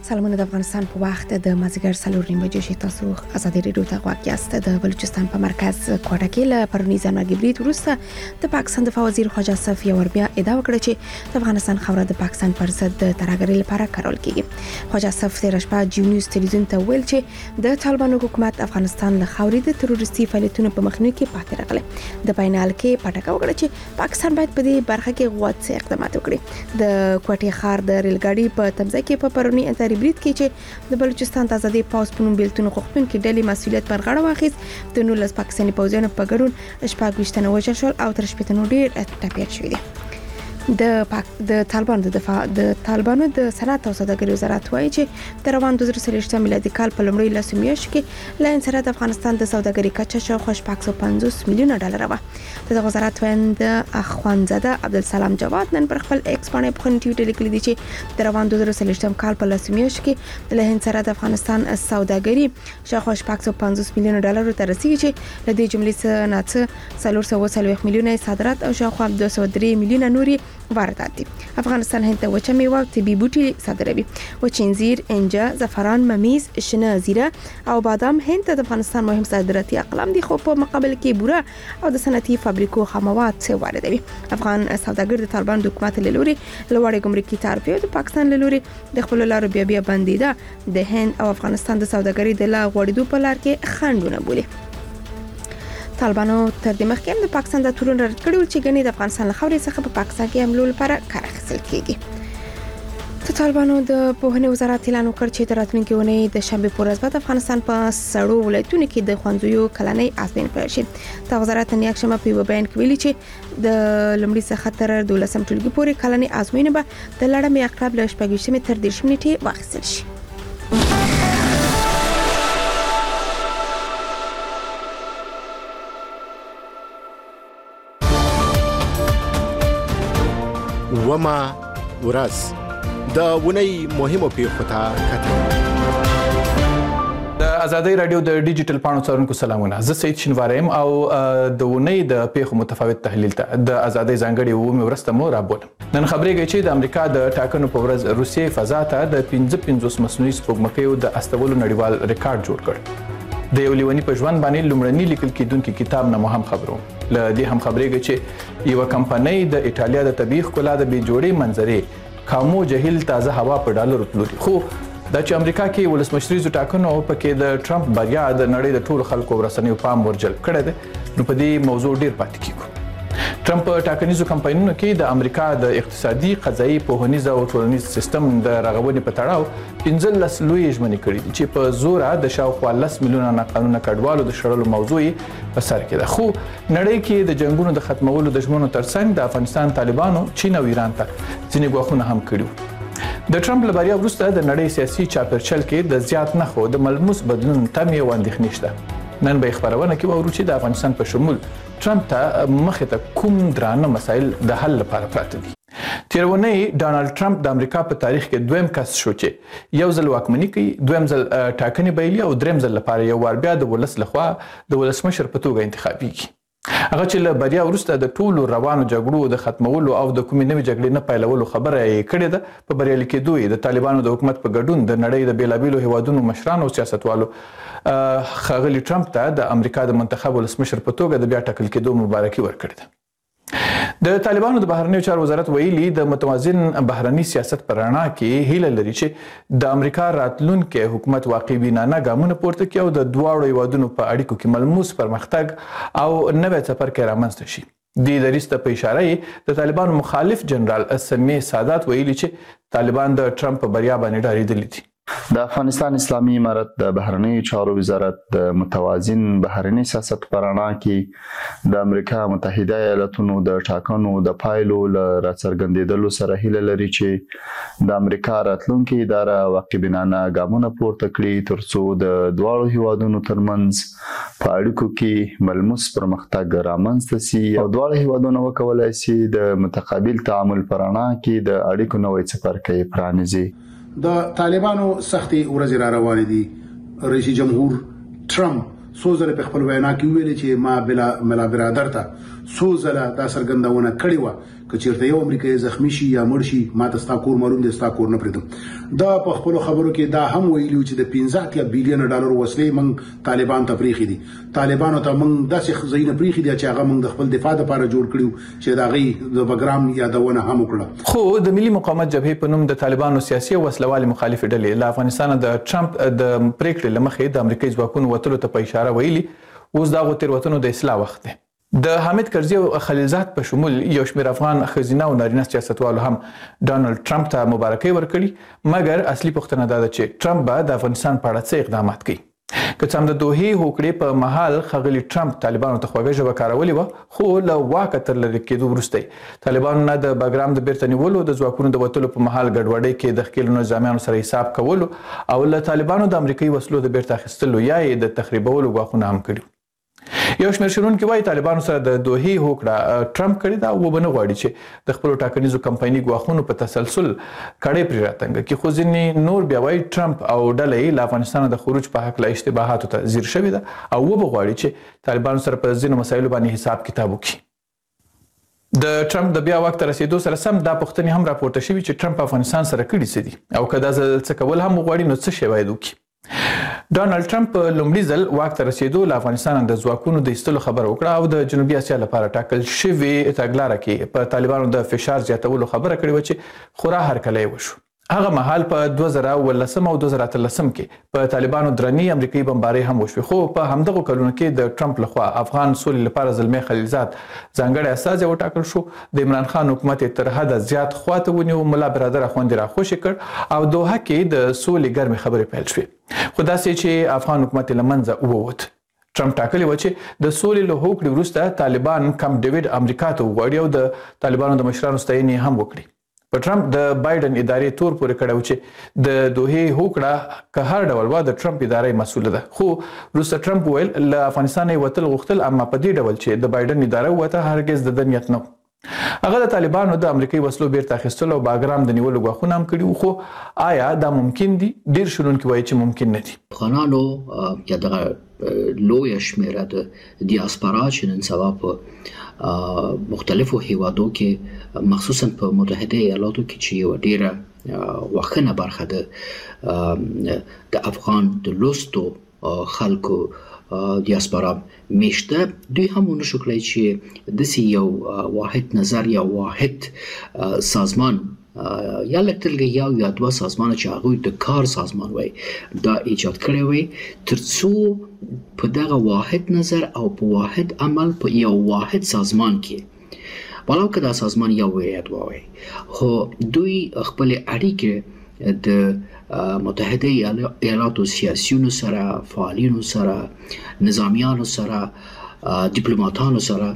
سلامونه د افغانستان په وخت د مازیګر 4:30 بجې تاسو ازادي ریډیو ته غواړئ یاست. د بلوچستان په مرکز کوټه کې له پرونی ځانګړي برید وروسته د پاکستان دفاع وزیر خواجه صف یو ور بیا ادعا وکړه چې د افغانستان خوره د پاکستان پر ضد د ترهګرۍ لپاره کارول کیږي. خواجه صف تیر شپه جی نیوز ټلویزیون ته ویل چې د طالبانو حکومت افغانستان له خاورې د تروریستي فعالیتونو په مخنیوي کې پاتې راغلی. د بینال کې پټکه وکړه چې پاکستان باید په دې برخه کې غوڅ اقدامات وکړي. د کوټې ښار د ریلګاډي په تمځای کې په پرونی انتاري برید کې چې د بلوچستان د آزادۍ پاوز په نوم بیلتون غوښتونکو ډلې مسؤلیت پر غاړه واخیست. د 19 پاکستاني پوځیانو په ګډون شپږ ویشتنه وژل شول او تر شپږ ډیر ټپيان شوي دي. د طالبانو د دفاع د طالبانو د صنعت او سوداګرۍ وزارت وایي چې د روان 2023 میلادي کال په لومړۍ لسو میاشتو کې له انسره د افغانستان د سوداګرۍ کچه شاوخوا 550 میلیونه ډالر وه. د وزارت ویاند اخوانزاده عبدالسلام جواد نن پر خپل ایکس باندې په ټویټر لیکلي دي چې د روان 2023 کال په لسو میاشتو کې له انسره د افغانستان سوداګرۍ شاوخوا 550 میلیونه ډالر ته رسیدي چې له دې جملې څخه 440 میلیونه صادرات او شاوخوا 203 میلیونه نوري واردات دي. افغانستان هند ته وچه میوه او طبي بوټي صادروي. وچ انځر، انجا، زعفران، ممیز، شنه زیره او بادام هند ته د افغانستان مهم صادراتي اقلام دي، خو په مقابل کې بوره او د صنعتي فابریکو خاموات واردوي. افغان سوداګر د طالبان د حکومت له لوري لوړې ګمرکي تعرفې او د پاکستان له لوري د خپل لارو بیا بندیده د هند او افغانستان د سوداګرۍ د لا غوړېدو په لار کې خنډونه بولي. طالبانو تر دې مخکې د پاکستان د تورن رد کړي چې ګنې د افغانستان له خاورې څخه په پاکستان کې حملو لپاره کار اخیستل کیږي. طالبانو د پوهنې وزارت اعلان وکړ چې د راتلونکي اونۍ د شنبه په ورځ به افغانستان په سړو ولایتونو کې د ښوونځیو کلنۍ ازموینې پیل شي. د وزارت نن یکشنبه په یو بیان کې ویلي چې د لومړي څخه تر 12 ټولګي پورې کلنۍ ازموینې به د لړمې عقرب له 28 تر 30 نیټې واخیستل شي. وما ورځ د ونی مهمو پیښو ته کتل. د ازادۍ رادیو د ډیجیټل پاڼو څارونکو سلامونه. زه سید شینواریم او د ونی د پیښو متفاوت تحلیل ته د ازادۍ ځانګړي ومه ورسته مو رابولم. نن خبرېږي چې د امریکا د ټاکنو په ورځ روسیې فضا ته د 55 مصنوعي سپوږمکیو د استولو نړیوال ریکارډ جوړ کړ. د یو لیونی په ژوند باندې لومړنی لیکل کېدونکي کتاب نه مهم خبرو. له دې هم خبرېږي چې یو کمپنۍ د ایټالیا د طبيعي ښکلا د بې جوړې منظرې کامو جهیل تازه هوا په ډالرو پلوري. خو دا چې امریکا کې ولسمشریزو ټاکنو پکې د ټرمپ بریا د نړۍ د ټولو خلکو ورسنیو پام ورجلب کړی دی، نو په دې موضوع ډیر پاتې کیږو. ټرمپ په ټاکنیزو کمپاینونو کې د امریکا د اقتصادي، قضایي، پوهنیز او ټولنیز سیستم د رغونې په تړاو 15 لوی ژمنې کړې دي چې په زوره د شاوخوا 10 میلیونه ناقانونه کډوالو د شړلو موضوع په سر کې ده. خو نړۍ کې د جنگونو د ختمولو د ژمنو ترڅنګ د افغانستان طالبانو چین او ایران ته ځینې ګواښونه هم کړي. د ټرمپ له بریا وروسته د نړۍ سیاسي چاپیرچل کې د زیات نښو د ملموس بدلون تمې او اندېښنې شته. نن به خبرونه کې وورو چې د افغانستان په شمول ټرمپ ته مخې ته کوم درانه مسایل د حل لپاره پراته دي. تیرونی ډانلډ ټرمپ د امریکا په تاریخ کې دویم کس شو چې یو ځل واکمني کوي، دویم ځل ټاکنې بایلي او دریم ځل لپاره یو وار بیا د ولس لخوا د ولسمشر په توګه انتخابیږي. هغه چې له بریا وروسته د ټولو روانو جګړو د ختمولو او د کومې نوې جګړې نه پیلولو خبره یې کړې ده. په بریالي کېدو یې د طالبانو د حکومت په ګډون د نړۍ د بیلابیلو هیوادونو مشرانو او سیاستوالو ښاغلي ټرمپ ته د امریکا د منتخب ولسمشر په توګه د بیا ټاکل کېدو مبارکي ورکړې ده. د طالبانو د بهرنیو چارو وزارت ویلي د متوازن بهرني سیاست پر رڼا کې هیله لري چې د امریکا راتلونکي حکومت واقعي بینانه ګامونه پورته کړي او د دواړو هیوادونو په اړیکو کې ملموس پرمختګ او نوې څپرکی رامنځته شي. دې دریځ ته په اشاره د طالبانو مخالف جنرال سمیع سادات ویلي چې طالبان د ټرمپ په بریا باندې ډارېدلي دي. د افغانستان اسلامي امارت د بهرنیو چارو وزارت د متوازن بهرني سیاست پر رڼا کې د امریکا متحده ایالاتونو د ټاکنو د پایلو له راڅرګندېدلو سره هیله لري چې د امریکا راتلونکي اداره واقعبینانه ګامونه پورته کړي ترڅو د دواړو هیوادونو ترمنځ په اړیکو کې ملموس پرمختګ رامنځته شي او دواړه هیوادونه وکولای شي د متقابل تعامل پر رڼا کې د اړیکو نوې څپرکی پرانیزي. د طالبانو سختي ورځې را روانې دي. رئیس جمهور ټرمپ څو ځله په خپل وینا کې ویلي چې ما بلا ملا برادر ته څو ځله دا څرګندونه کړې و چې چیرته یو امریکایي زخمی شي یا مړ شي ما ته ستا کور معلوم دي ستا کور نه پریدم دا په خپل خبرو کې دا هم ویلو چې د 15 بلین ډالر وسلې موږ طالبان ته پریخي دي طالبانو ته موږ داسې زینه پریخي دي چې هغه موږ د خپل دفاع لپاره جوړ کړیو چې دا غي د بګرام یادونه هم وکړه خو د ملي مقاومت جبهې په نوم د طالبانو سیاسي او وسلوال مخالف ډلې له افغانستان د ټرمپ د پریکړې لمخې د امریکایي ځواکونو وتلو ته په اشاره ویلي اوس دا غوتیروتنو د اصلاح وخت دی د حامد کرزي او خلیلزاد په شمول یو شمېر افغان ښځینه او نارینه سیاستوالو هم ډانلډ ټرمپ ته مبارکي ورکړي مګر اصلي پوښتنه دا ده چې ټرمپ به د افغانستان په اړه څه اقدامات کوي که څه هم د دوحې هوکړې په مهال ښاغلي ټرمپ طالبانو ته خوږه ژبه کارولې وه خو له واکه تر لرې کېدو وروسته طالبانو نه د بګرام د بیرته نیولو د ځواکونو د وتلو په مهال ګډوډۍ کې د ښکېلو نظامیانو سره حساب کولو او له طالبانو د امریکایي وسلو د بیرته اخیستلو یا یې د تخریبولو ګواښونه هم کړي یو شمېر شنونکي وایي طالبانو سره د دوحې هوکړه ټرمپ کړې ده او وبه نه غواړي چې د خپلو ټاکنیزو کمپایني ګواښونو په تسلسل کړۍ پرې راتنګه کړي خو ځینې نور بیا وایي ټرمپ او ډله یې له افغانستانه د خروج په هکله اشتباهاتو ته ځیر شوې ده او وبه غواړي چې طالبانو سره په ځینو مسایلو باندې حساب کتاب وکړي د ټرمپ د بیا وخت رسیدو سره سم دا پوښتنې هم راپورته شوي چې ټرمپ افغانستان سره کړي څه دي او که دا ځل څه کول هم وغواړي نو څه شی باید وکړي ډانلډ ټرمپ په لومړي ځل واک ته رسیدو له افغانستان د ځواکونو د ایستلو خبره وکړه او د جنوبي اسیا لپاره ټاکل شوې تګلاره کې په طالبانو د فشار زیاتولو خبره کړې و چې خورا هرکلی وشو هغه مهال په 2013 او 2013 کې په طالبانو درنی امریکایي بمبارۍ هم وشوې خو په همدغه کلونو کې د ټرمپ لخوا افغان سولې لپاره زلمی خلیلزاد ځانګړی استازی وټاکل شو د عمران خان حکومت تر حده زیات خواته ونیو ملا برادر اخوندي راخوشي کړ او دوحه کې د سولې ګرمې خبرې پیل شوې خو داسې چې افغان حکومت له منځه ووت ټرمپ ټاکلی و چې د سولې له هوکړې وروسته طالبان کم ډیوډ امریکا ته وغواړي او د طالبانو د مشرانو ستاینې هم وکړي په ټرمپ د بایدن ادارې تور پورې کړو چې د دوحې هوکړه که هر ډول و د ټرمپ ادارې مسؤله ده خو وروسته ټرمپ ویل له افغانستان وتل غوښتل اما په دې ډول چې د بایدن اداره وته هرگز د نیت نه هغه د طالبانو د امریکایي وسلو بیرته اخیستلو او باګرام د نیولو غوښتنه هم کړي خو آیا دا ممکن دي ډیر شنونکي وایي چې ممکن نه دي افغانانو یا د لوی شمیره د دیاسپورا چې نن سبا په مختلفو هیوادو کې مخصوصا په متحده ایالاتو کې چې یو ډیره وخنه برخه ده د افغان د لوستو خلکو دیاسپورا میشته دوی هم ونشو کړی چې داسې یو واحد نظر یا واحد سازمان یا لکتلګي یا دوه سازمان چې هغه د کار سازمان وای دا ایجاد کړی وای ترڅو په دغه واحد نظر او په واحد عمل په یو واحد سازمان کې ولو که دا سازمان یو ویاد وای خو دوی خپل اړیکې د متحده ایالاتو سیاسيونو سره فعالینو سره نظامیانو سره ډیپلوماټانو سره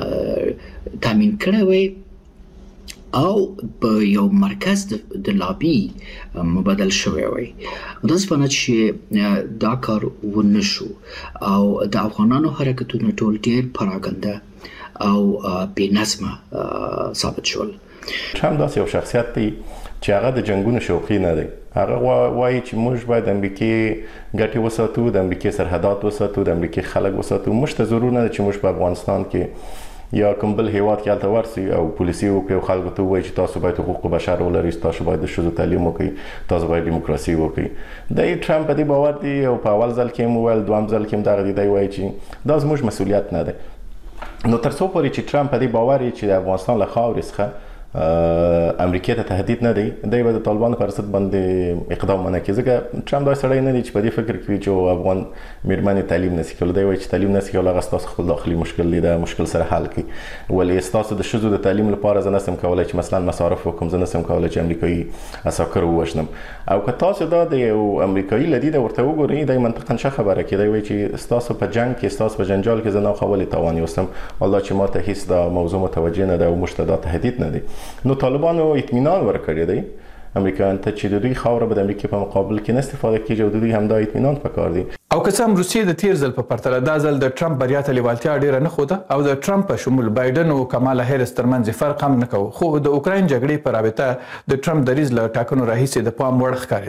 تامین کړی وای او په یو مرکز د لابي مبادل شوی وای د اسپانیا چې دا کار ونشو او د افغانانو حرکتونه ټول ډیر پراګنده او بې نظمه ثابت شول ټرمپ داسې یو شخصیت دی چې هغه د جنگونو شوقي نه دی هغه وایي چې موږ باید امریکای ګټې وساتو د امریکای سرحدات وساتو د امریکای خلک وساتو موږ ته ضرور نه ده چې موږ په افغانستان کې یا کوم بل هیواد کې الته ورسي او پولیسي وکړي او خلکو ته وایي چې تاسو باید حقوق بشر ولرئ تاسو باید د ښځو تعلیم وکړئ تاسو باید دیموکراسي وکړئ د ټرمپ په دې باور دی او په اول ځل کې مویل دوام ځل کې دغه دی وایي چې دا زموږ مسؤلیت نه دی نو تر څو پورې چې ټرمپ په دې باور چې د افغانستان له خاورې څخه امریکا ته تهدید نه دی دوی به د طالبانو پر ضد باندې اقدام نه کوي ځکه ټرمپ دا سړی نه دی چې په دې فکر کوي چې افغان میرمنې تعلیم نشي کولای دی وایي چې تعلیم نشي کولای هغه تاسو خپل داخلي مشکل دی دا مشکل سره حل کړي ولې تاسو د ښځو د تعلیم لپاره زه نسم کولای چې مثلا مصارف وکم زه نسم کولای چې امریکایي اساکر ووژنم او که تاسو دا د یو امریکایي لدی د ورته وګورئ د منطقاً څه خبره کوي وایي چې تاسو په جنگ کې تاسو په جنجال کې زه نه خولې توان یوستم الله چې ما ته هیڅ دا موضوع متوجه نه ده او مشته دا تهدید نه دی نو طالبانو اطمینان ورکړی دی امریکایان ته چې د دوی خاوره به د امریکا په مقابل کې نه استفاده کیږي او د دوی هم دا اطمینان پکار دی او که څه هم روسیې د تیر ځل په پرتله دا ځل د ټرمپ بریا ته لیوالتیا ډیره نه خوده او د ټرمپ په شمول بایدن او کمالا هریس ترمنځ فرق هم نه کوي خو د اوکراین جګړې په رابطه د ټرمپ دریځ له ټاکنو راهیسې د پام وړ ښکارېده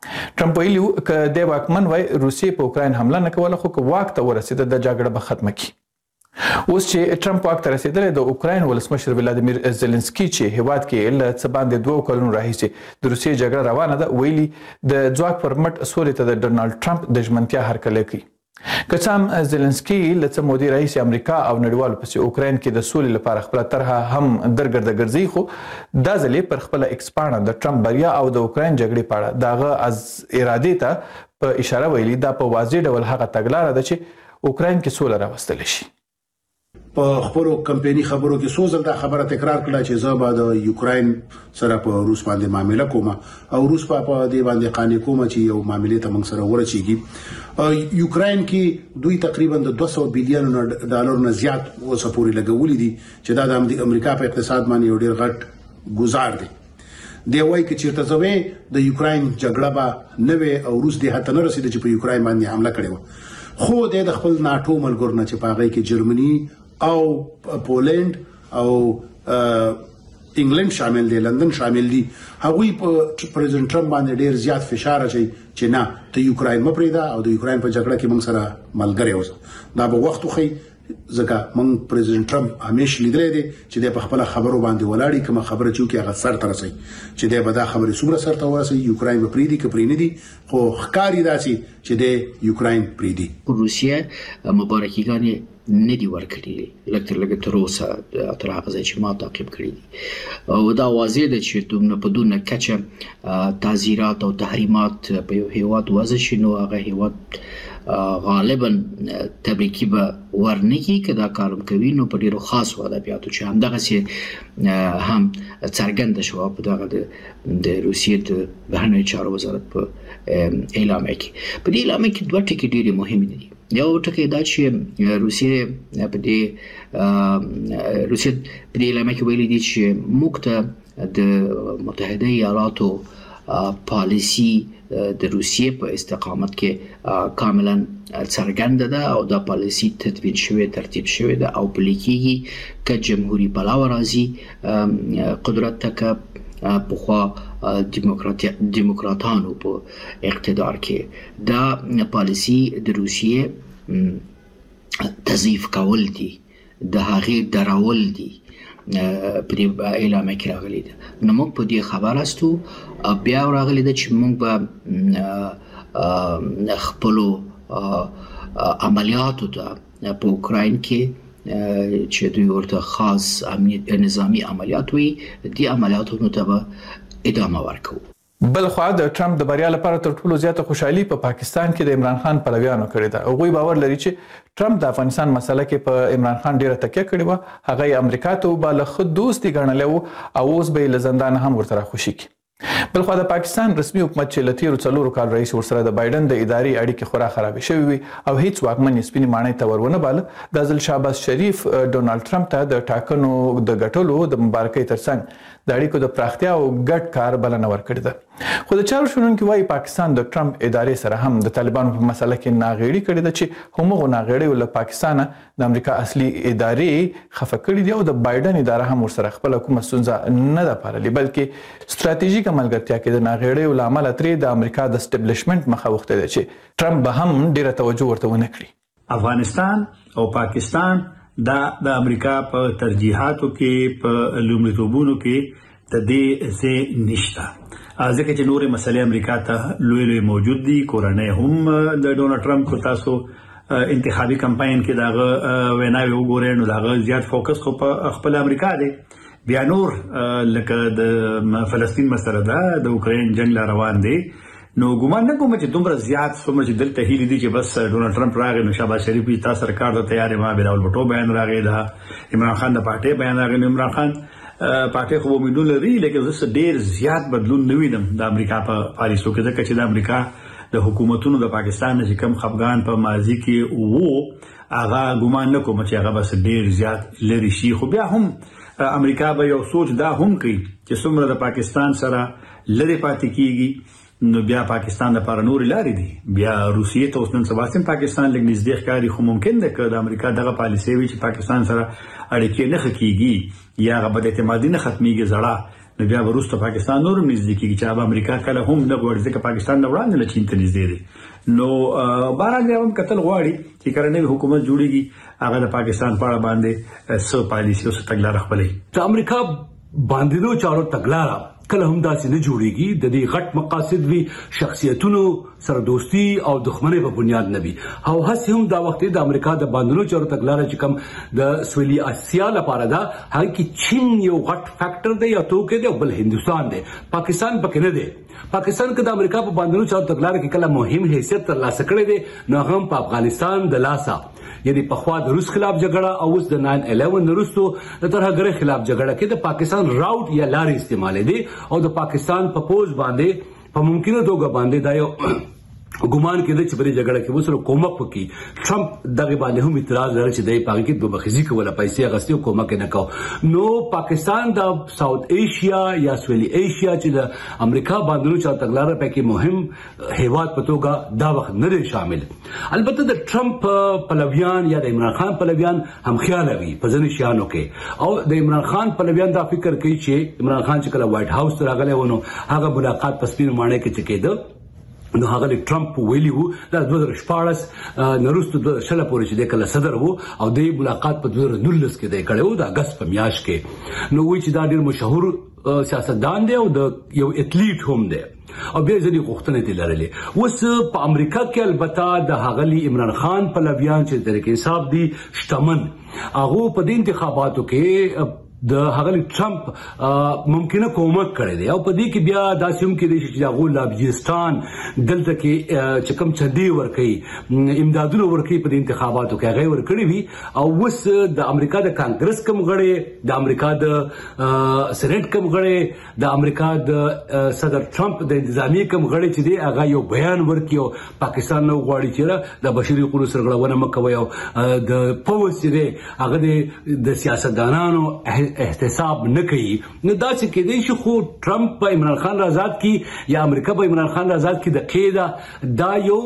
ټرمپ ویلي ک د واکمن وای روسیې په اوکراین حمله نه کوله خو که واک ته ورسېده د جګړه به ختمه کړي. اوس چې ټرمپ واک ته رسیدلی د اوکراین ولسمشر ولادیمیر زيلنسکي چې هیواد کې له څه باندې 2 کلونو راهیسې د روسیې جګړه روانه ده ویلي د ځواک پر مټ سولې ته د ډونالد ټرمپ د ژمنتیا هرکلی کوي. که څه هم زيلنسکي له څه مودې راهیسې امریکا او نړیوالو پسې اوکراین کې د سولې لپاره خپله طرحه هم درګرده ګرځي خو دا ځل یې پر خپله ایکس پاڼه د ټرمپ بریا او د اوکراین جګړې په اړه د هغه از ارادې ته په اشاره ویلي دا په واضح ډول هغه تګلاره ده چې اوکراین کې سوله راوستلی شي. په خپل کمپایني خبرو کې سوزل دا خبره تکرار کړه چې زه به د یوکراین سره په روس باندې معامله کوم او روس په دې باندې قانې کوم چې یو معاملې ته موږ سره ورچېږي. یوکراین کې دوی تقریبا د 200 بلین ډالر نه زیات اوسه پورې لګولې دي چې دا د امریکا په اقتصاد باندې یو ډېر غټ گزار دی. دی وایي چې چیرته زوی د یوکراین جګړه به نه وي او روس دې هته نه رسیدي چې په یوکراین باندې حمله کړې و خو د خپل ناتو ملګرو نه چې په هغه کې جرمني او پولند او انګلند شامل دي لندن شامل دي هغوی په پریزیدنت ټرمپ باندې ډیر زیات فشار اچي چې نه ته یوکراین مپریدا او د یوکراین په جګړه کې موږ سره ملګری اوسه دا به وخت خو ځکه موږ پریزیدنت ټرمپ همیشه لیدلې دي چې د خپل خبرو باندې ولاړی کوم خبره چې هغه سر تر رسي چې د بدا خبرې سوره سر ته ورسي یوکراین به پریدي کې پرینې دي خو ښکاری داسي چې د یوکراین پریدي. روسیه مبارکیګانې ندی ورکړي لکه تر اوسه تر هغه ځای چې ما تعقیب کړی دي او دا واضح ده چې دومره په دونه کچه تعزیرات او تحریمات په یو هیواد وضع شي نو هغه هیواد غالبا تبریکی به ورنګي که دا کارم کوي نو په ډیرو خاص ادبیاتو چې همدغه سي هم څرګند شو په دغه د روسیې د بهرنیو چارو وزارت په اعلامیه کې. په دې اعلامیه کې دوه ټکي ډېر مهم دي. یو ټکی دا چې روسیې په دې اعلامیه کې ویلي دي چې موږ ته د متحده ایالاتو پالیسی د روسیې په استقامت کې کاملا څرګنده ده او دا پالیسی تدوین شوی ترتیب شوی ده او پلي کېږي که جمهوریت پلوه راځي قدرت ته که پخوا دیموکراتانو په اقتدار کې دا پالیسی د روسیې تضعیف کول دي د هغې درول دي په دې اعلامیه کې راغلي ده. نو موږ په دې خبر استو بیا راغلي ده چې موږ به خپلو عملیاتو ته په اوکراین کې چې دوی ورته خاص نظامی عملیات وي دې عملیاتو ته به ادامه ورکوو. بل خو د ټرمپ د بریا لپاره تر ټولو زیاته خوشحالي په پاکستان کې د عمران خان پلویانو کړې ده. هغوی باور لري چې ټرمپ د افغانستان مسله کې په عمران خان ډیره تکیه کړې وه هغه امریکا ته وباله ښه دوست یې ګڼلی و او اوس به یې له زندانه هم ورته راخوشي کړي. بل خو د پاکستان رسمي حکومت چې له تیرو 4 کال رئیس ورسره د بایدن د اداري اړیکې خورا خرابې شوې وي او هیڅ واکمن یې سپینې ماڼۍ ته ورونه باله دا ځل شهباز شریف ډونالد ټرمپ ته د ټاکنو د ګټلو د مبارکۍ ترڅنګ د اړیکو د پراختیا او ګډ کار بلنه ورکړې ده. خو د چارو شنونکي وایي پاکستان د ټرمپ ادارې سره هم د طالبانو په مسله کې ناغېړي کړې ده چې همغو ناغېړیو له پاکستانه د امریکا اصلي ادارې خفه کړي دي او د بایدن اداره هم ورسره خپله کومه ستونزه نه ده پاللې بلکې ستراتیژیکه ملګرتیا کې د ناغېړیو له امله ترې د امریکا د اسټبلیشمنټ مخه وختې ده چې ټرمپ به هم ډیره توجه ورته ونه کړي. افغانستان او پاکستان دا د امریکا په ترجیحاتو کې په لومړیتوبونو کې د دې څه نشته ځکه چې نورې مسلې امریکا ته لوی موجود دي. کورنۍ هم د ډونالد ټرمپ کو تاسو انتخابي کمپاین کې داغه ویناوي وګورئ نو داغه زیات فوکس خو په خپل امریکا دی. بیا نور لکه د فلسطین مسله ده د اوکرين جنگ روان دی نو ګومان نه کوم چې دومره زیات څومره چې دلته هیلې دي چې بس ډونالد ټرمپ راغی نو شهباز شریف یې تاسو سرکار ته تیار ما بلاول بټو بیان راغی دا عمران خان د پارټي بیان راغی. عمران خان پارټي خو امیدونه لري لکه زه ډیر زیات بدلون نه وینم د امریکا په پالیسو کې ځکه چې د امریکا د حکومتونو د پاکستان چې کم خفغان په ماضي کې وو هغه ګومان نه کوم چې هغه بس ډیر زیات لري شي. خو بیا هم امریکا به یو سوچ دا هم کوي چې څومره د پاکستان سره لری پاتې کیږي نو بیا پاکستان لپاره نور لارې دي. بیا روسیې ته اوس نن سبا سم پاکستان لږ نږدې ښکاري خو ممکن ده چې د امریکا دغه پالیسي وي چې پاکستان سره اړیکې نه ښه کیږي یا هغه بد اعتمادي نه ختميږي زړه نو بیا وروسته پاکستان نورم نږدې کیږي چې امریکا کله هم نه غواړي ځکه پاکستان نه وړاندې له چین ته نږدې دی نو باران هم کتل غواړي چې کرنې حکومت جوړیږي هغه د پاکستان په اړه باندې څه پالیسي او څه تګلارې خپلې د امریکا باندې چارو تګلارې کله هم داسې نه جوړیږي د دې غټ مقاصد وی شخصیتونو سره دوستی او دښمنۍ په بنیاد نه وي او هڅه هم دا وخت د امریکا د باندې چارو تګلارې چې کوم د سویلي اسیا لپاره دا هغه کې چین یو غټ فیکٹر دی یا توګه دی بل هندستان دی پاکستان پکې نه دی پاکستان کې د امریکا په باندې چارو تګلارې کې کله مهم حیثیت ترلاسه کړی دی نو هم په افغانستان د لاسه یعنی په خوا د روس خلاف جګړه او اوس د 9/11 وروسته د ترهګرۍ خلاف جګړه کې د پاکستان راوټ یا لارې استعمال دي او د پاکستان په پوز باندې په ممکنه توګه باندې دا یو ګومان کېده چې په دې جګړه کې وسره کومک وکړي ټرمپ دغه باندې هم اعتراض لري چې د پاکستان کې دوه بخزي کوله پیسې غستې او کومک نه کاو نو پاکستان د ساوث ایشیا یا سویلي ایشیا چې د امریکا باندې چا تګلارې پکې مهم هیواد په توګه دا وخت نه شامل البته د ټرمپ پلویان یا د عمران خان پلویان هم خیال وي په ځینې شیانو کې او د عمران خان پلویان دا فکر کوي چې عمران خان چې کله وایټ هاوس ته راغلی ونه هغه ملاقات په سپینو ماڼۍ کې چې کېده نو هغه ټرمپ ویلی وو د 2014 نورستو د شله پورې چې د کله صدر وو او د ملاقات په 2019 کې د کړو د اگست په میاشت کې نو وی چې دا ډیر مشهور سیاستدان دی او د یو اتلیټ هم دی او بیا ځینې غوښتنې دي لرلې اوس په امریکا کې البته د هغلی عمران خان پلویان چې د حساب دي شتمن هغه په دې انتخاباتو کې د هغلی ټرمپ ممکنه کومک کړی دی او په دې کې بیا داسې هم کې دی چې هغه لابجستان دلته کې چې کوم چدي ورکي امدادونه ورکي په انتخاباتو کې هغه ورکړي وي او وس د امریکا د کانګرس کوم غړي د امریکا د سېنات کوم غړي د امریکا د صدر ټرمپ د انتظامی کوم غړي چې دی هغه یو بیان ورکي او پاکستان نو غواړي چې د بشري حقوقو سرغړونه مکوي او د پولیسو دی هغه د سیاستدانانو احتساب نه کوي نو دا چې کېدای شي خو ټرمپ په عمران خان آزاد کی یا امریکا په عمران خان آزاد کی د قیدا دا یو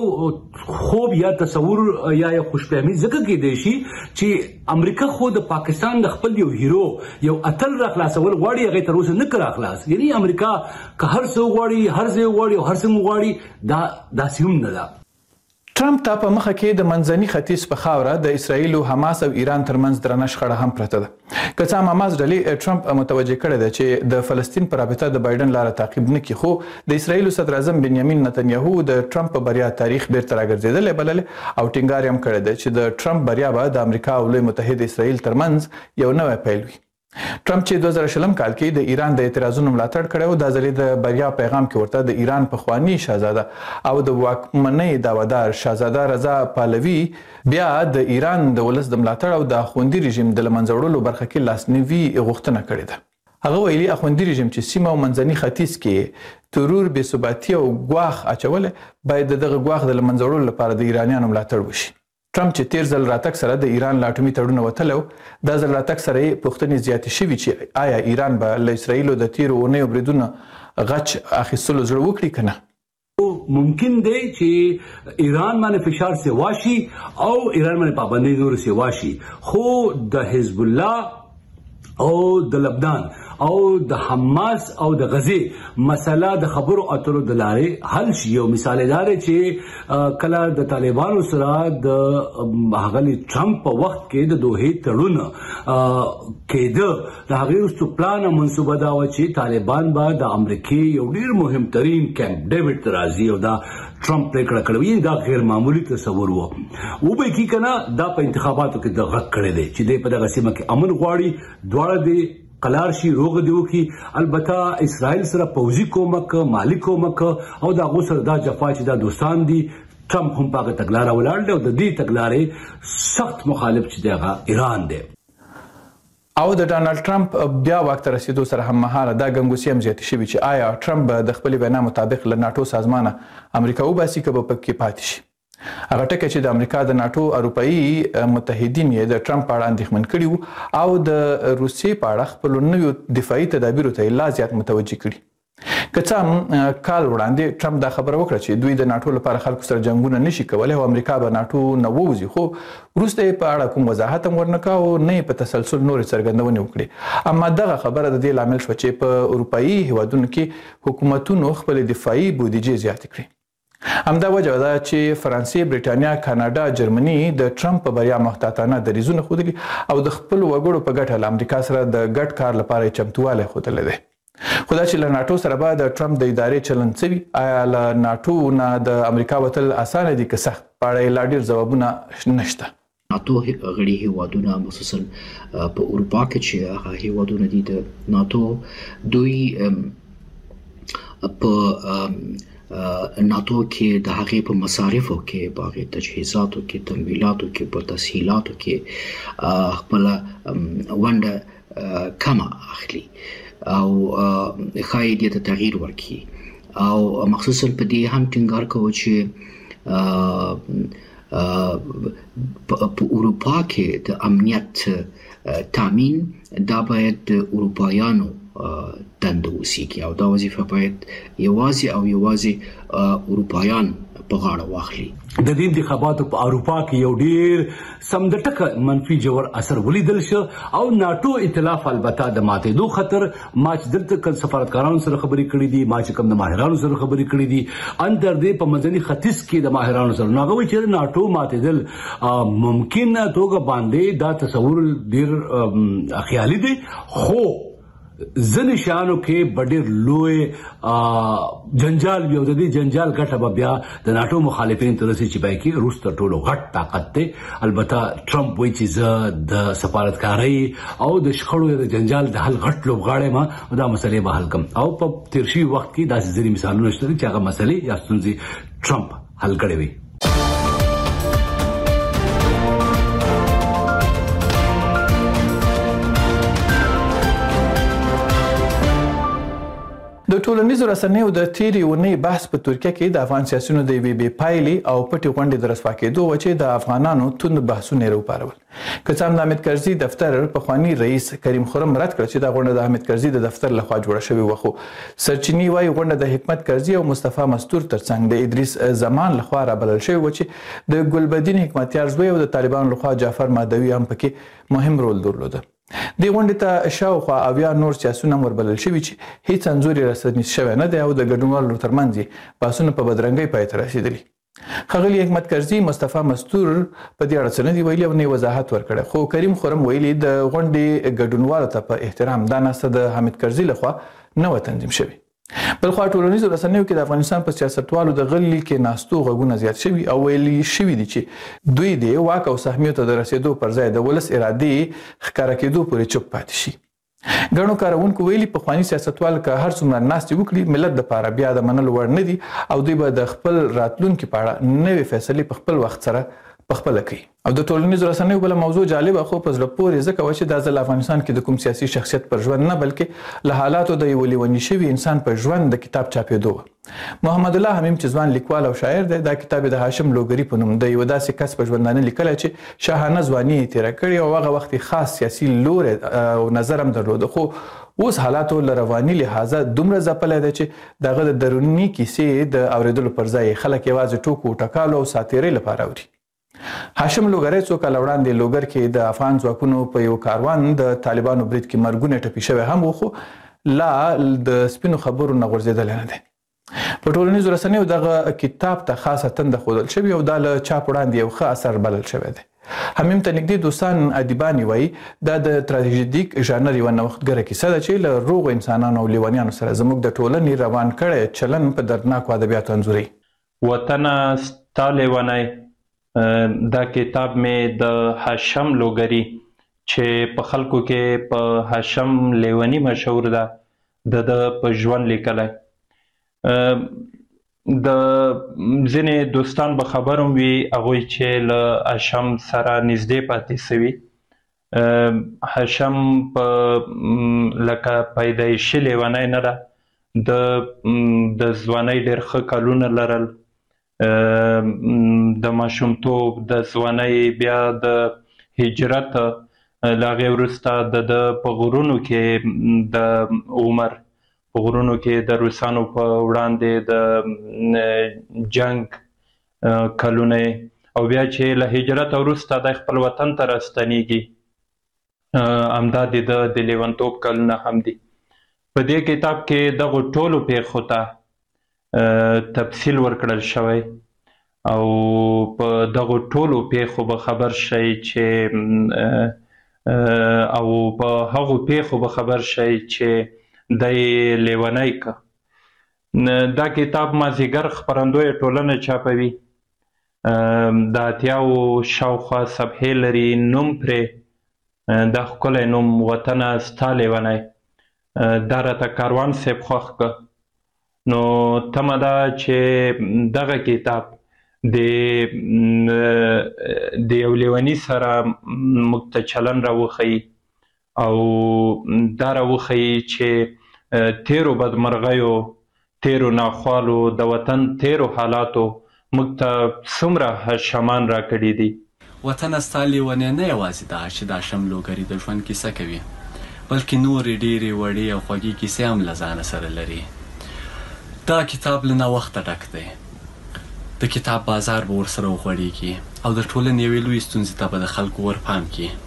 خوب یا تصور یا خوشفهمي ځکه کېدای شي چې امریکا خو د پاکستان د خپل یو هیرو یو اتل را خلاصول غواړي هغه تر اوسه نه کړه خلاص یعنی امریکا که هر څه غواړي هر ځای غواړي هر څه غواړي دا سیم نه ده ټرمپ ته په مخه کې د منځني ختیځ په خاوره د اسرایل او حماس او ایران ترمنځ درنه شخړه هم پرته ده که څه هم حماس ډلې ټرمپ متوجه کړی دی چې د فلسطین پر رابطه د بایدن لاره تعقیب نه کړي خو د اسرایل صدر اعظم بنیامین نتنیاهو د ټرمپ بریا تاریخ بیرته راګرځیدل بلل او ټینګار هم کړی دی چې د ټرمپ بریا به د امریکا او لوی متحد اسرایل ترمنځ یو نوې پیل وي ټرمپ چې 2020 کال کې د ایران د اعتراضونو ملاتړ کړو د ځلې د بریا پیغام کې ورته د ایران په خوانی شاهزاده او د واکمنۍ داوادار شاهزاده رضا پهلوي بیا د ایران د ولس د ملاتړ او د اخوندي رژیم د لمنځوړلو برخه کې لاسنیوي غوښتنه کړې ده هغه ویلي اخوندي رژیم چې سیمه او منځني ختیځ کې ترور بې ثباتي او ګواښ اچول باید دغه ګواښ د لمنځوړلو لپاره د ایرانیانو ملاتړ وشي ټرمپ چې تیر ځل راتګ سره د ایران لاټومي تړون وتلو د ځل راتګ سره پوښتنې زیاتې شوې چې آیا ایران به له اسرایل د تیر اونۍ بریدونو غچ اخیستلو زړه وکړي کنه ممکن دی چې ایران باندې فشار سیواشي او ایران باندې پابندي نور سیواشي خو د حزب الله او د لبنان او د حماس او د غزه مسله د خبرو اترو د لارې حل شي یو مثال دار چې کله د طالبانو سره د هغلی ټرمپ په وخت کې د دوه تړون کېده د هغه وروسته پلان او منصوبه دا و چې طالبان به د امریکای یو ډیر مهم ترين کیمپ ډیوډ ترازی او دا ټرمپ پریکړه کړې دا غیر معمولی تصور وو به کی کنه دا په انتخاباتو کې د غږ کړی دی چې د په دغه سیمه کې امن غواړي دواړه دی قلار شي روغ دیو کی البته اسرائیل سره پوځي کومک مالی کومک او دا غوسر دا جفا چې دا دوستان دي ټرمپ هم پاګه تګلارې ولاړ دی او د دې تګلارې سخت مخالف چې دغه ایران دی او د ډانلډ ټرمپ بیا وخت رسیدو سره هم مهاله دا ګنګوسی هم زیات شوی چې آیا ټرمپ د خپل وینا مطابق له ناتو سازمانه امریکا وباسي کبه پکې پاتې شي هغه ټکه چې د امریکا د ناتو اروپאי متحدین یې د ټرمپ په اړه اندېښمن کړي او د روسیې په اړه خپل نوو دفاعي تدابیرو ته لا زیات متوجه کړي که څه هم کال وړاندې ټرمپ دا خبره وکړه چې دوی د ناټو لپاره خلکو سره جنګونه نشي کولی او امریکا به ناټو نه ووځي، خو وروسته یې په اړه کوم وضاحت هم ورنکړ او نه یې په تسلسل نورې څرګندونې وکړې. اما دغه خبره د دې لامل شوه چې په اروپایي هیوادونو کې حکومتونو خپلې دفاعي بودیجې زیاتې کړې. همدا وجه ده چې فرانسې، بریټانیا، کاناډا، جرمني د ټرمپ په بریا محتاطانه دریځونه ښودلي او د خپل وګړو په ګټه له امریکا سره د ګډ کار لپاره چمتووالی ښودلی دی. خو دا چې له ناټو سره به د ټرمپ د ادارې چلند څه وي، آیا له ناټو نه د امریکا وتل اسانه دي که سخت، په اړه یې لا ډېر ځوابونه نشته. ناتو غړي هیوادونه خصوصا په اروپا کې چې هغه هیوادونه دي د ناتو، دوی په ناتو کې د هغې په مصارفو کې، په هغې تجهیزاتو کې، تمویلاتو کې، په تسهیلاتو کې خپله ونډه کمه اخلي او ښایي دې ته تغییر ورکړي او مخصوصا په دې هم ټینګار کوو چې په اروپا کې د امنیت تامین دا باید د اروپایانو دنده وسیږي او دا وظیفه باید یوازې اروپایان په غاړه واخلي. د دې انتخاباتو په اروپا کې یو ډیر سمدټکه منفي جوړ اثر ولیدل شو او ناټو ائتلاف البته د ماتېدو خطر، ما چې دلته سفارتکارانو سره خبرې کړې دي، ما چې کوم د ماهرانو سره خبرې کړې دي، اندر دې په منځني ختیځ کې د ماهرانو سره ناغوي چې ناټو ماتېدل ممکن توګه باندې دا تصور ډیر خیالي دی، خو ځینې شیانو کې به ډېر لوی جنجال وي او د دې جنجال ګټه به بیا د ناټو مخالفین ته رسي چې باید کې روس تر ټولو غټ طاقت دی. البته ټرمپ وایي چې زه د سفارتکارۍ او د شخړو د جنجال د حل غټ لوبغاړی ما دا مسلې به حل کړم او په تېر شوي وخت کې داسې ځینې مثالونه شته چې هغه مسلې یا ستونزې ټرمپ حل کړې وي. د ټولنیزو رسنیو د تیرې اونۍ بحث په ترکیه کې د افغان سیاسیونو د یوې بې پایلې او پټې غونډې د رسوا کېدو و چې د افغانانو توند بحثونه یې راوپارول. که څه هم د حامد کرزي دفتر پخواني رئیس کریم خرم رد کړ چې دا غونډه د حامد کرزي د دفتر لخوا جوړه شوې وه، خو سرچینې وایي غونډه د حکمت کرزي او مصطفی مستور ترڅنګ د ادریس زمان لخوا رابلل شوې وه چې د ګلبدین حکمتیار زوی او د طالبانو لخوا جعفر مهدوي هم پکې مهم رول درلوده. دې غونډې ته شاوخوا 80 نور سیاسیون هم وربلل شوي چې هیڅ انځور یې رسنیز شوی نه دی او د ګډونوالو ترمنځ یې بحثونه په بدرنګۍ پای ته رسېدلي. ښاغلي حکمت کرزي مصطفی مستور په دې اړه څه نه دي ویلي او نه یې وضاحت ورکړی، خو کریم خرم ویلي د غونډې ګډونوالو ته په احترام دا ناسته د حامد کرزي لخوا نه وه تنظیم شوې. بلخوا ټولنیزو رسنیو کې د افغانستان په سیاستوالو د غلي کې ناستو غږونه زیات شوي او ویلي شوي دي چې دوی د واک او سهمیو ته د رسېدو پر ځای د ولس ارادې ښکاره کېدو پورې چوپ پاتې شي. ګڼو کاروونکو ویلي پخواني سیاستوال که هر څومره ناستې وکړي ملت دپاره بیا د منلو وړ نه دي او دوی به د خپل راتلونکي په اړه نوې فیصلې په خپل وخت سره پخپله کوي. او د ټولنیزو رسنیو بله موضوع جالبه خو په زړه پورې ځکه وه چې دا ځل افغانستان کې د کوم سیاسي شخصیت پر ژوند نه بلکې له حالاتو د یوه لیوني شوي انسان په ژوند د کتاب چاپېدو وه. محمد الله حمیم چې ځوان لیکوال او شاعر دی، دا کتاب یې د هاشم لوګري په نوم د یوه داسې کس په ژوندانه لیکلی چې شاهانه ځواني یې تېره کړې او هغه وخت یې خاص سیاسي لوری او نظر هم درلوده، خو اوس حالاتو له رواني لحاظه دومره ځپلی دی چې د هغه د دروني کیسې د اورېدلو پر ځای خلک یوازې ټوکو ټکالو او ساتیرۍ لپاره اوري. هاشم لوګری څو کاله وړاندې لوګر کې د افغان ځواکونو په یو کاروان د طالبانو برید کې مرګونه ټپي شوی هم و، خو لا د سپینو خبرو نه غورځېدلی نه دی. په ټولنیزو رسنیو دغه کتاب ته خاصه تنده ښودل شوې او دا له چاپ وړاندې یو ښه اثر بلل شوی دی. حمیم ته نږدې دوستان ادیبان وایي دا د تراژیدیک ژانر یوه نوښتګره کیسه ده چې له روغو انسانانو او لیونیانو سره زموږ د ټولنې روان کړی چلن په دردناکو ادبیاتو انځوروي. وطنه ستا لیونی دا کتاب مې د هاشم لوګري چې په خلکو کې په هاشم لیونی مشهور ده د په ژوند لیکلی. د ځینې دوستان به خبر هم وي هغوی چې له هاشم سره نږدې پاتې سوي. هاشم په لکه پیدایشي لیونی نه ده، د ځوانۍ ډېر ښه کلونه لرل، د ماشومتوب د ځوانۍ بیا د هجرت له هغې وروسته د په غرونو کې د عمر په غرونو کې د روسانو په وړاندې د جنگ کلونه او بیا چې له هجرت وروسته د خپل وطن ته راستنیږي همدا د لیونتوب کلونه هم دي. په دې کتاب کې دغو ټولو پیښو ته تفصیل ورکړل شوی او په دغو ټولو پیښو به خبر شئ چې او په هغو پیښو به خبر شئ چې دی لیونی که. دا کتاب مازدیګر خپرندویه ټولنه چاپوي. د 80 شاوخوا صفحې لري. نوم پرې دا ښکلی نوم وطنه ستا لیونی، دا راته کاروان صاحب خوښ که. نو تمه ده چې دغه کتاب د یو لیوني سره موږ ته چلن راوښیي او دا راوښیي چې تیرو بدمرغیو، تیرو ناخوالو، د وطن تیرو حالاتو موږ ته څومره شمان راکړي دي. وطن ستا لیونی نه یوازې دا چې دا شملوګري د ژوند کیسه کوي، بلکې نورې ډېرې وړې او خوږې کیسې هم له ځانه سره لري. دا کتاب له ناوخته ډک دی. د کتاب بازار به ورسره وغوړېږي او د ټولنې یوې لویې ستونزې ته به د خلکو ورپام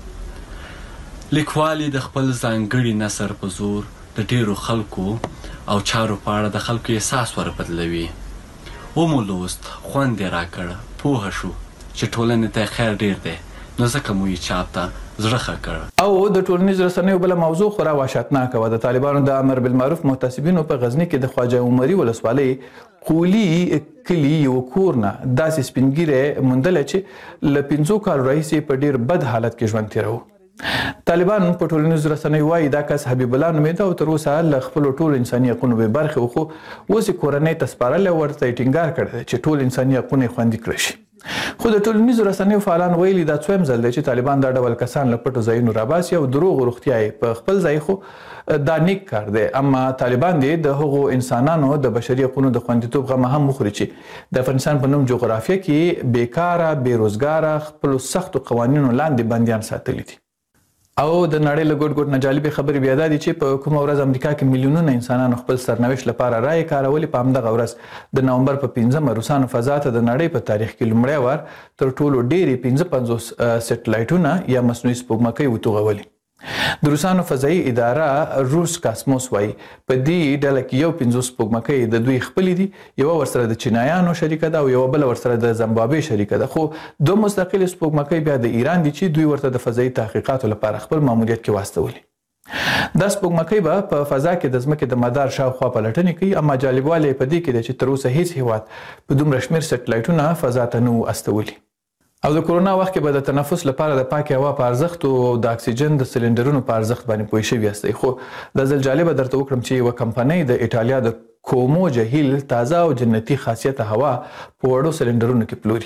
کړي. لیکوال د خپل ځانګړي نثر په زور د ډېرو خلکو او چارو په اړه د خلکو احساس وربدلوي. ومو لوست، خوند یې راکړ، پوهه شو چې ټولنې ته خیر ډېر دی، نو ځکه مو یې چاپ ته زړه ښه کړ. او د ټولنیزو رسنیو بله موضوع خورا وحشتناکه وه. د طالبانو د امر بالمعروف محتسبینو په غزني کې د خواجه عمري ولسوالۍ قولي کلي یو کور نه داسې سپینګیری موندلی چې له 5 کالو راهیسې په ډېر بد حالت کې ژوند تېروه. طالبان په ټولنیزو رسنیو وایي دا کس حبیب الله نومېده او تر اوسه له خپلو ټولو انساني حقونو بې برخې و، خو اوس یې کورنۍ ته سپارلی او ورته یې ټینګار کړی دی چې ټول انساني حقونه یې خوندي کړی شي. خو د ټولنیزو رسنیو فعالان ویلي دا څویم ځل دی چې طالبان دا ډول کسان له پټو ځایونو راباسي او دروغ روغتیا یې په خپل ځای، خو دا نیک کار دی. اما طالبان دې د هغو انسانانو د بشري حقونو د خوندیتوب غمه هم وخوري چې د افغانستان په نوم جغرافیه کې بیکاره، بېروزګاره، خپلو سختو قوانینو لاندې بندیان ساتلي دي. او د نړۍ له ګوټ ګوټ نه جالبې خبرې بیا دا دي چې په کومه ورځ امریکا کې میلیونونه انسانانو خپل سرنوشت لپاره رایې کارولې. په همدغه ورځ د نومبر په 15 روسانو فضا ته د نړۍ په تاریخ کې لومړی وار تر ټولو ډېرې 55 سټلایټونه یا مصنوعي سپوږمکۍ وتوغولي. د روسانو فضایي اداره روس کاسموس وایي په دې ډله کې یو 50 سپوږمکۍ د دوی خپلې دي، یوه ورسره د چینایانو شریکه ده او یوه بله ورسره د زمبابوې شریکه ده. خو 2 مستقلې سپوږمکۍ بیا د ایران دي چې دوی ورته د فضایي تحقیقاتو لپاره خپل ماموریت کې واستولي. دا سپوږمکۍ به په فضا کې د ځمکې د مدار شاوخوا پلټنې کوي. اما جالبوالی یې په دې کې دی چې تر اوسه هیڅ هیواد په دومره شمېر سټلایټونه فضا ته نه وو استولي. او د کرونا وخت کې به د تنفس لپاره د پاکې هوا په ارزښت او د اکسیجن د سلنډرونو په ارزښت باندې پوه شوي یاستئ. خو دا ځل جالبه درته وکړم چې یوه کمپنۍ د ایټالیا د کومو جهیل تازه او جنتي خاصیته هوا په وړو سلنډرونو کې پلوري.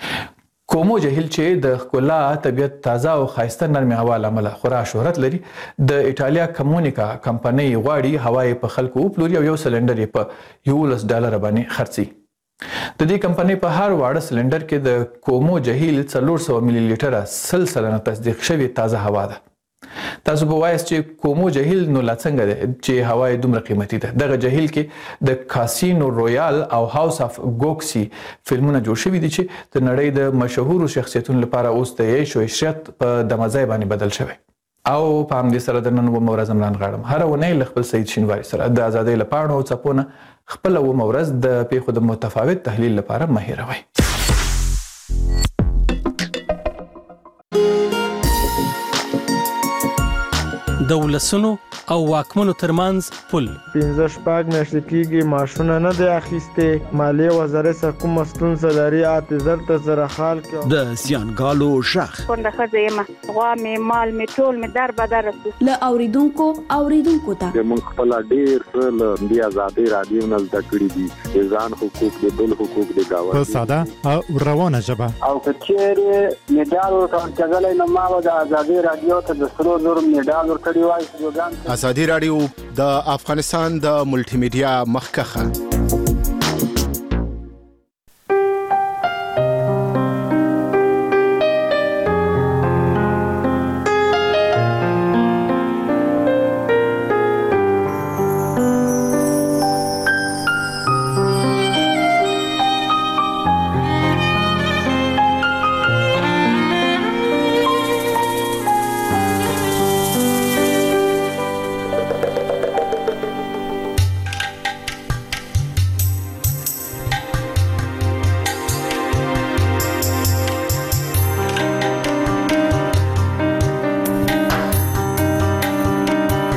کومو جهیل چې د ښکلا، طبیعت، تازه او ښایسته نرمې هوا له امله خورا شهرت لري، د ایټالیا کمونیکا کمپنۍ غواړي هوا یې په خلکو وپلوري او یو سلنډر یې په $11 باندې خرڅي. د دې کمپنۍ په هر واړه سلنډر کې د کومو جهیل 400 ملي لیټره 100% تصدیق شوې تازه هوا ده. تاسو به وایاست چې کومو جهیل نو لا څنګه دی چې هوا یې دومره قیمتي ده؟ دغه جهیل کې د کاسینو رویال او هاوس اف ګوکسي فلمونه جوړ شوي دي چې د نړۍ د مشهورو شخصیتونو لپاره اوس د عیش او عشرت په دمځای باندې بدل شوی. او په همدې سره د نن اومه ورځ امران غاړم هره اونۍ له خپل سید شینواري سره د ازادۍ له پاڼو او څپو نه خپله اومه ورځ د پیښو د متفاوت تحلیل لپاره مه هېروئ. د ولسونو او واکمنو ترمنځ پل 15 میاشتې کېږي معاشونه نه دی اخیستې، مالیې وزارت څخه کومه ستونزه لري، اعتذار ته سره حال کړه. د زیانګالو غږ کونډه ښځه یم، غوا مې مال مې ټول مې در بدر رسو له اوریدونکو ته موږ خپل ډېر څه له دې ازادۍ رادیو نه زده کړي دي، د ځان حقوق، د بل حقوق، د ګاونډي په ساده او روانه ژبه. او که چېرې مډال ورکول کېدلی نو ما به د ازادۍ رادیو ته د 100,000 مډال ورکړی وای. ازادي رادیو د افغانستان د ملټي میډیا مخکخه